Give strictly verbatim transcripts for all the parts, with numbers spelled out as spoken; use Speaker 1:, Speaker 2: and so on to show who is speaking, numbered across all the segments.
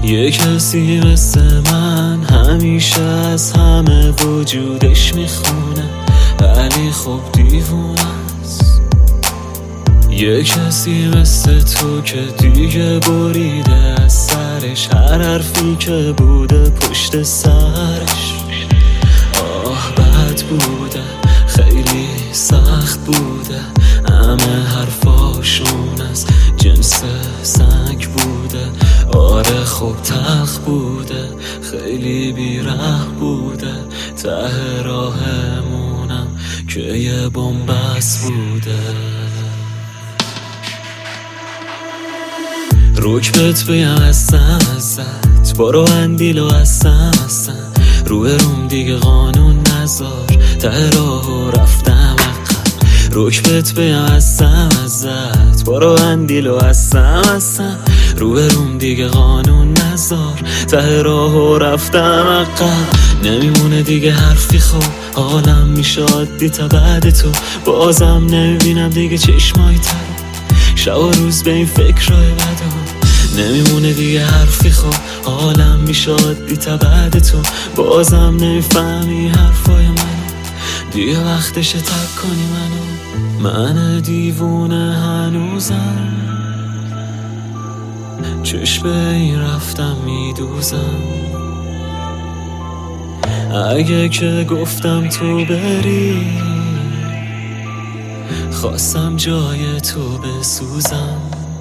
Speaker 1: یه کسی مثل من همیشه از همه وجودش میخونه، ولی خب دیوونه است. یه کسی مثل تو که دیگه بریده از سرش هر حرفی که بوده پشت سرش. آه بد بوده، خیلی سخت بوده، همه حرفاشون از جنس سنگ بوده. آره خب تلخ بوده، خیلی بی‌ره بوده، ته راهمونم که یه بن‌بست بوده. رکبت بیم هستم ازت، برو اندیلو هستم هستم، روی روم دیگه قانون نذار، ته راهو رفتم عقب. رکبت بیم هستم ازت، برو اندیلو هستم هستم، روی روم دیگه قانون نذار، ته راهو رفتم عقب. نمیمونه دیگه حرفی، خب حالم میشه عادی تا بعد تو، بازم نمیبینم دیگه چشمای تر، شب و روز به این فکرهای بدم. نمیمونه دیگه حرفی، خب حالم میشه عادی تا بعد تو، بازم نمیفهمی حرفای منو، دیگه وقتشه ترک کنی منو. من دیوونه هنوزم، چشم به این رفتم میدوزم. اگه که گفتم تو بری، خواستم جای تو بسوزم.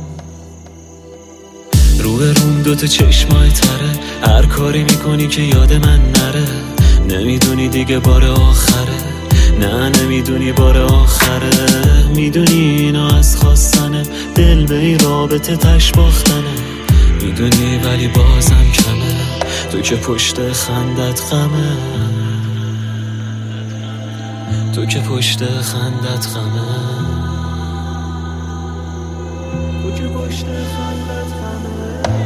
Speaker 1: روی روم دوتا چشمای تره، هر کاری میکنی که یاد من نره. نمیدونی دیگه بار آخره، نه نمیدونی بار آخره. میدونی اینا از خواستنه، دل به این رابطه تش باختنه. میدونی ولی بازم کمه، تو که پشت خندت غمه، تو که پشت خندت غمه، تو که پشت خندت غمه.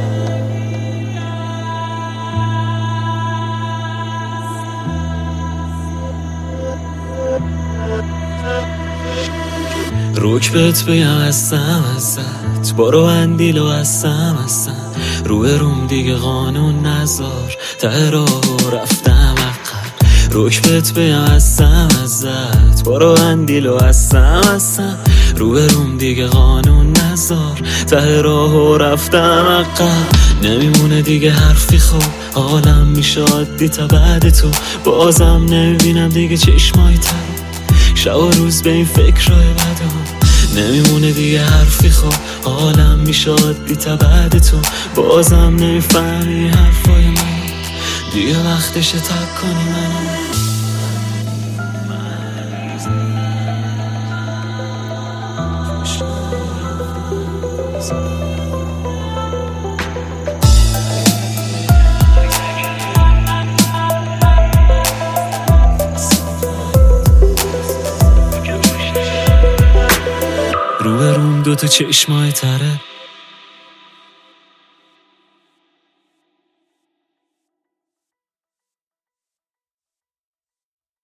Speaker 1: رکبت بیم هستم ازت، برو اندیلو هستم هستم، روی روم دیگه قانون نذار، ته راهو رفتم عقب. رکبت بیم هستم ازت، برو اندیلو هستم هستم، روی روم دیگه قانون نذار، ته راهو رفتم عقب. نمیمونه دیگه حرفی، خب حالم میشه عادی تا بعد تو، بازم نمیبینم دیگه چشمای تر، شب و روز به این فکرهای بدم. نمیمونه دیگه حرفی، خب حالم میشه عادی تا بعد تو، بازم نمیفهمی حرفای من، دیگه وقتشه ترک کنی منو. روی روم دوتا چشمای تره،